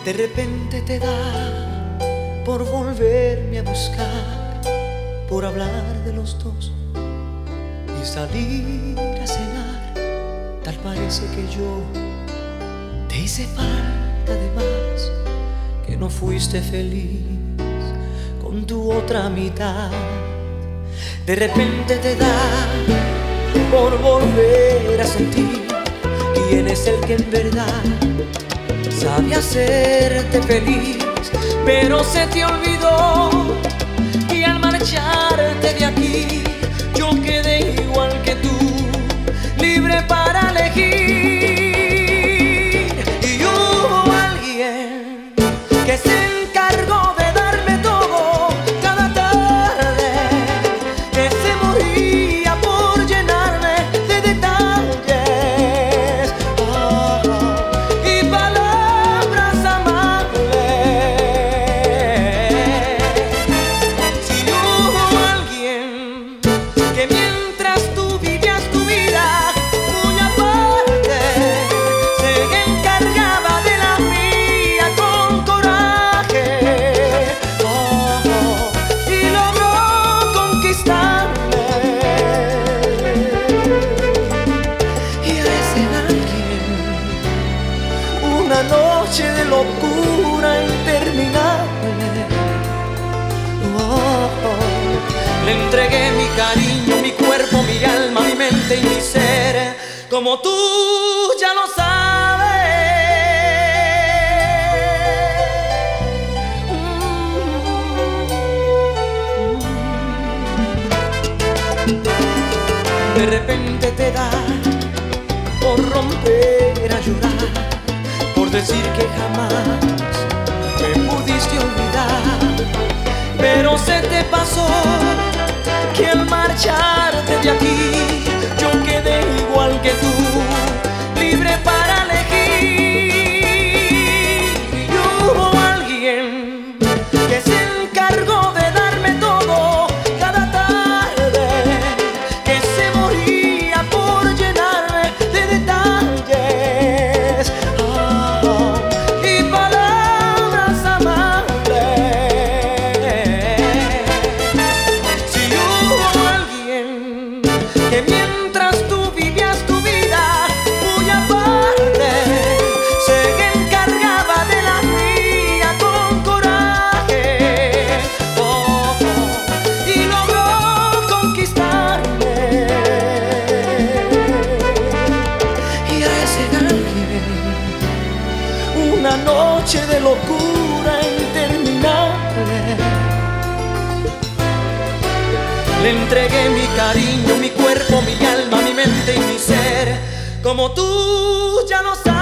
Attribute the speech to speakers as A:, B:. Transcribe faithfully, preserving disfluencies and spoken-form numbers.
A: De repente te da por volverme a buscar, por hablar de los dos y salir a cenar. Tal parece que yo te hice falta de más, que no fuiste feliz con tu otra mitad. De repente te da por volver a sentir quién es el que en verdad sabe hacerte feliz, pero se te olvidó y al marcharte de aquí yo quedé igual que tú, libre para elegir. Y hubo alguien que se encargó de darme todo cada tarde, que se moría por llenarme de detalles, oh, y palabras amables. Si hubo alguien que mientras tú vivías tu vida muy aparte, se encargaba de la mía con coraje, oh, y logró conquistarme. Y a ese alguien, una noche de locura interminable, oh, le entregué mi cariño, mi cuerpo, mi alma, mi mente y mi ser, como tú ya lo sabes. De repente te da por romper a llorar, por decir que jamás me pudiste olvidar, pero se te pasó que al marcharte de aquí yo quedé igual que tú, libre para elegir. Y hubo alguien que se encargó de darme todo cada tarde, que se moría por llenarme de detalles, oh, y palabras amables. Si hubo alguien que mientras tú vivías tu vida muy aparte, se encargaba de la mía con coraje, oh, y logró conquistarme. Y a ese alguien, una noche de locura interminable, le entregué mi cariño, mi cuerpo, mi alma, mi mente y mi ser, como tú ya lo sabes.